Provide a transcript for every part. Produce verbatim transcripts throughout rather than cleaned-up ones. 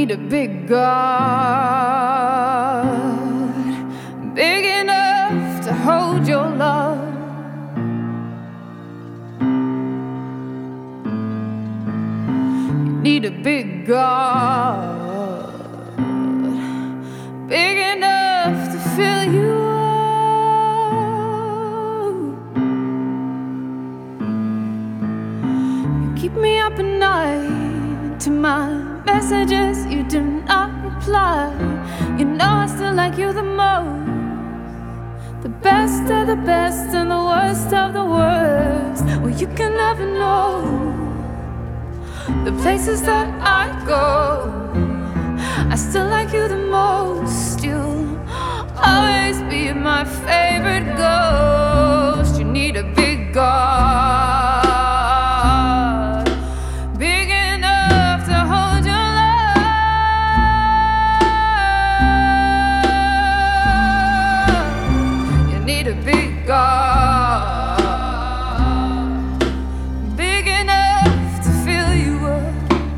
need a big God, big enough to hold your love. You need a big God, big enough to fill you up. You keep me up at night to my messages, you do not reply. You know I still like you the most, the best of the best and the worst of the worst. Well, you can never know the places that I go. I still like you the most. You'll always be my favorite ghost. You need a big God, a big God, big enough to fill you up.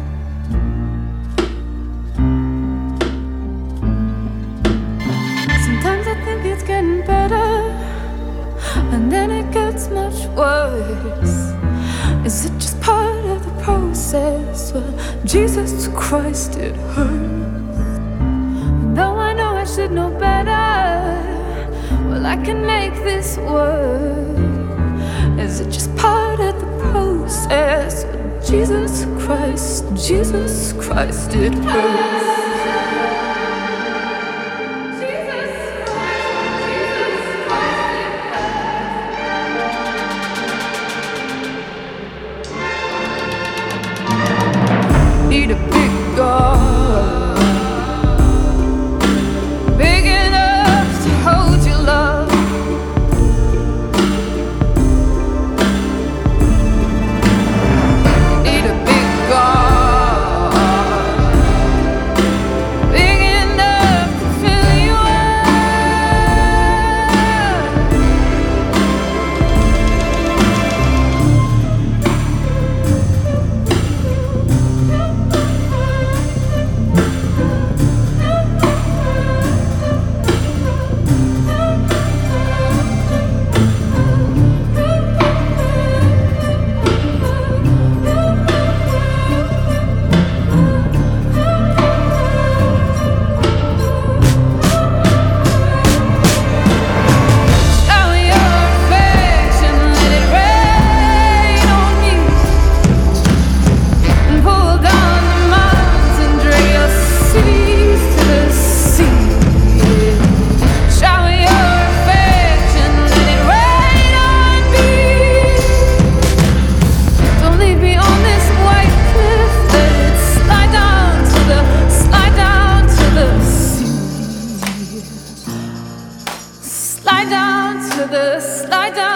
Sometimes I think it's getting better, and then it gets much worse. Is it just part of the process? Well, Jesus Christ, it hurts. Though I know I should know better, well, I can make this work. Is it just part of the process? Jesus Christ, Jesus Christ, it hurts. Need a big God, big enough to hold your love. Need a big God, big enough to fill you slide down to the slide down